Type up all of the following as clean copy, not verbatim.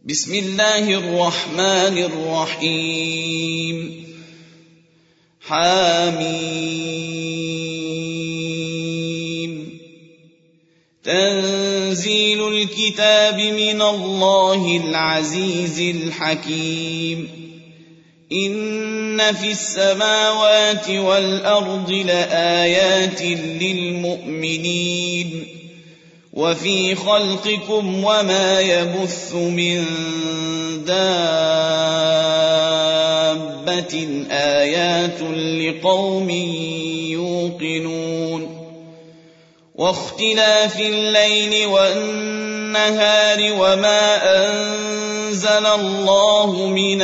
بسم الله الرحمن الرحيم حميم تنزيل الكتاب من الله العزيز الحكيم إن في السماوات والأرض لآيات للمؤمنين وفي خلقكم وما يبث من دابة آيات لقوم يوقنون واختلاف الليل والنهار وما أنزل الله من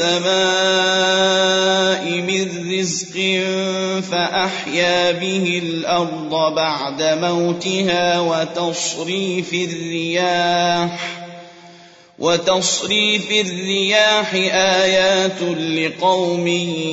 السماء من رزق فأحيا به الأرض بعد موتها وتصريف الرياح آيات لقوم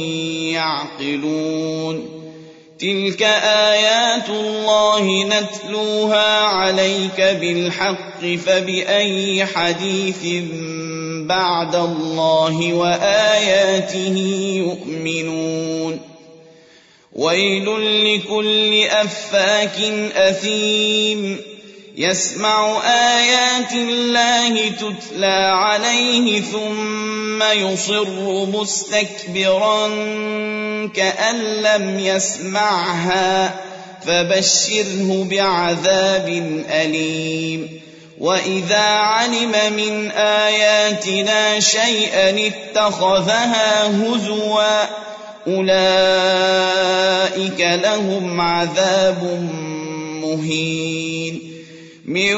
يعقلون تلك آيات الله نتلوها عليك بالحق فبأي حديث بعد الله وآياته يؤمنون ويل لكل أفاك أثيم يسمع آيات الله تتلى عليه ثم يصر مستكبرا كأن لم يسمعها فبشره بعذاب أليم وإذا علم من آياتنا شيئا اتخذها هزوا أولئك لهم عذاب مهين من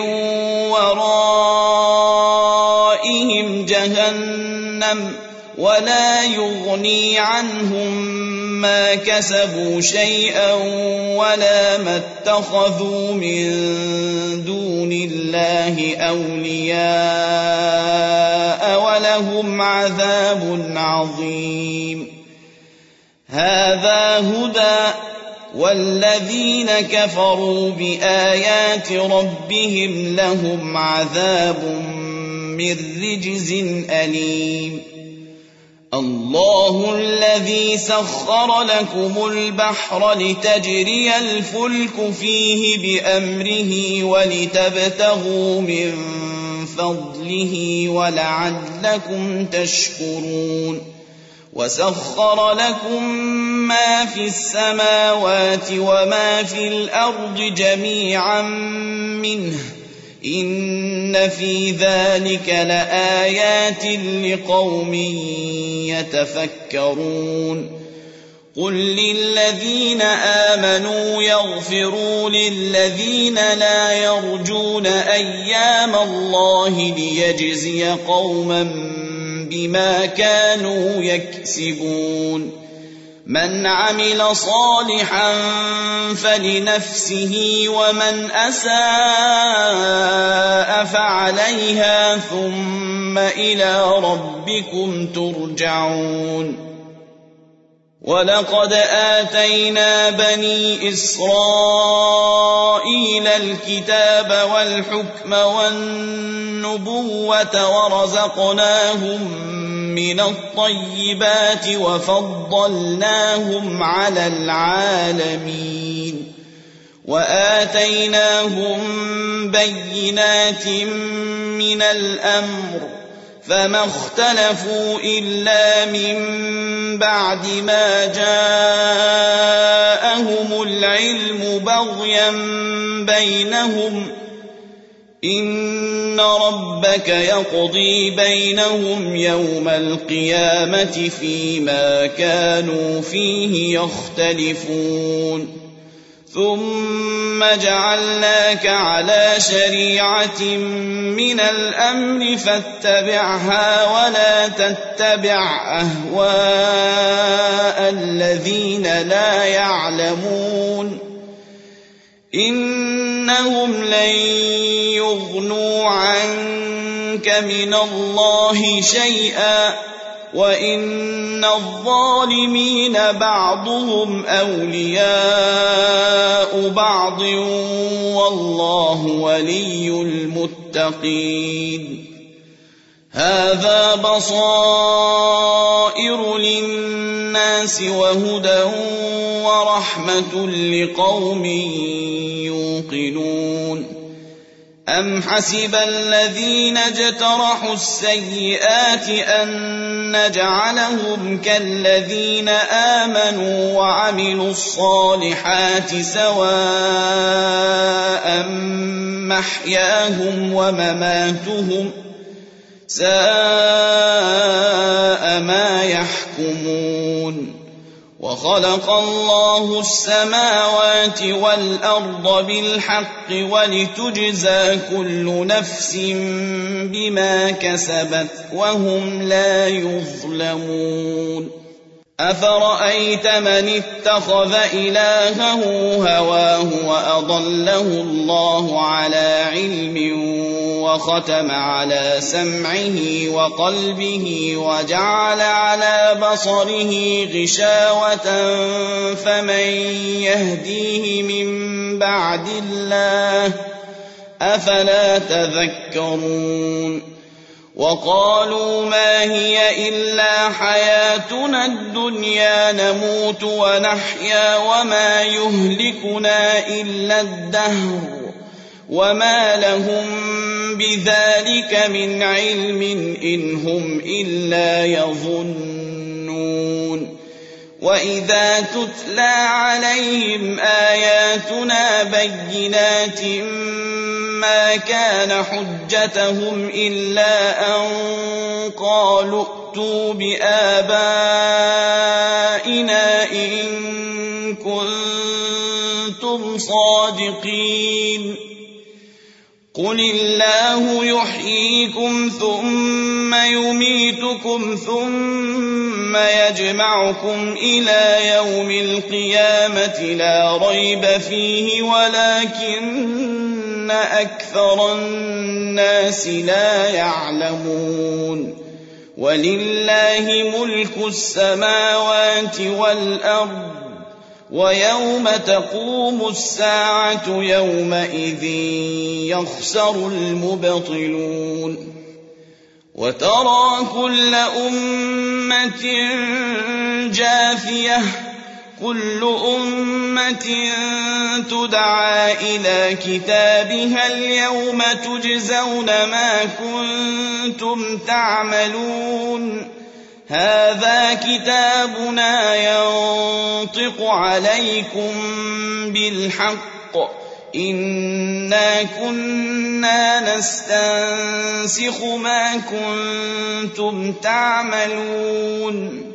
ورائهم جهنم ولا يغني عنهم ما كسبوا شيئا ولا ما اتخذوا من دون الله أولياء ولهم عذاب عظيم هذا هدى والذين كفروا بآيات ربهم لهم عذاب من رجز أليم الله الذي سخر لكم البحر لتجري الفلك فيه بأمره ولتبتغوا من فضله ولعلكم تشكرون وسخر لكم ما في السماوات وما في الأرض جميعا منه إن في ذلك لآيات لقوم يتفكرون قل للذين آمنوا يغفروا للذين لا يرجون أيام الله ليجزي قوما بما كانوا يكسبون من عمل صالحا فلنفسه ومن أساء فعليها ثم إلى ربكم ترجعون ولقد آتينا بني إسرائيل الكتاب والحكم والنبوة ورزقناهم من الطيبات وفضلناهم على العالمين وآتيناهم بينات من الأمر فما اختلفوا إلا من بعد ما جاءهم العلم بغيا بينهم إن ربك يقضي بينهم يوم القيامة فيما كانوا فيه يختلفون ثم جعلناك على شريعة من الأمر فاتبعها ولا تتبع أهواء الذين لا يعلمون إنهم لن يغنوا عنك من الله شيئا وإن الظالمين بعضهم أولياء بعض والله ولي المتقين هذا بصائر للناس وهدى ورحمة لقوم يوقنون أم حسب الذين اجترحوا السيئات أن نجعلهم كالذين آمنوا وعملوا الصالحات سواء محياهم ومماتهم ساء ما يحكمون وخلق الله السماوات والأرض بالحق ولتجزى كل نفس بما كسبت وهم لا يظلمون أفرأيت من اتخذ إلهه هواه وأضله الله على علم وختم على سمعه وقلبه وجعل على بصره غشاوة فمن يهديه من بعد الله أفلا تذكرون وقالوا ما هي إلا حياتنا الدنيا نموت ونحيا وما يهلكنا إلا الدهر وما لهم بذلك من علم إن هم إلا يظنون وإذا تتلى عليهم آياتنا بينات ما كان حجتهم إلا أن قالوا ائتوا بآبائنا إن كنتم صادقين قل الله يحييكم ثم يميتكم ثم يجمعكم إلى يوم القيامة لا ريب فيه ولكن أكثر الناس لا يعلمون ولله ملك السماوات والأرض ويوم تقوم الساعة يومئذ يخسر المبطلون وترى كل أمة جاثية كل أمة تدعى إلى كتابها اليوم تجزون ما كنتم تعملون هذا كتابنا ينطق عليكم بالحق إنا كنا نستنسخ ما كنتم تعملون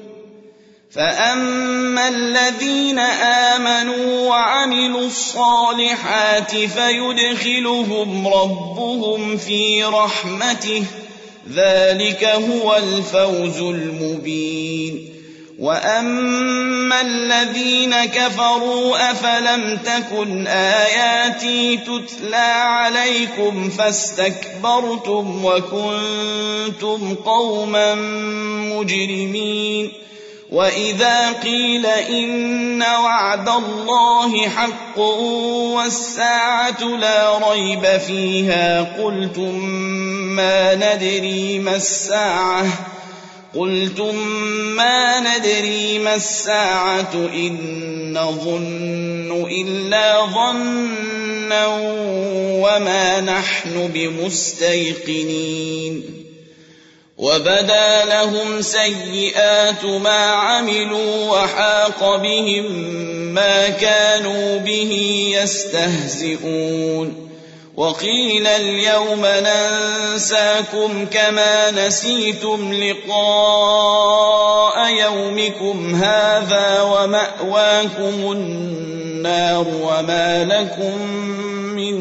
فأما الذين آمنوا وعملوا الصالحات فيدخلهم ربهم في رحمته ذلك هو الفوز المبين وأما الذين كفروا أفلم تكن آياتي تتلى عليكم فاستكبرتم وكنتم قوما مجرمين وإذا قيل إن وعد الله حق والساعة لا ريب فيها قلتم ما ندري ما الساعة إن نظن إلا ظنا وما نحن بمستيقنين وبدا لهم سيئات ما عملوا وحاق بهم ما كانوا به يستهزئون وقيل اليوم ننساكم كما نسيتم لقاء يومكم هذا ومأواكم النار وما لكم من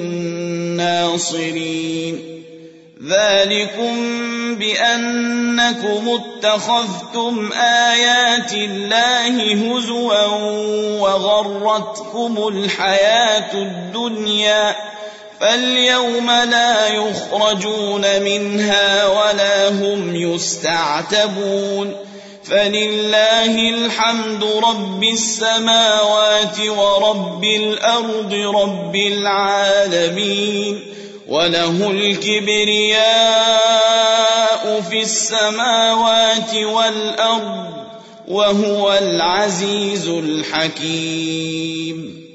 ناصرين ذلكم بأنكم اتخذتم آيات الله هزوا وغرتكم الحياة الدنيا فاليوم لا يخرجون منها ولا هم يستعتبون فلله الحمد رب السماوات ورب الأرض رب العالمين وله الكبرياء في السماوات والأرض وهو العزيز الحكيم.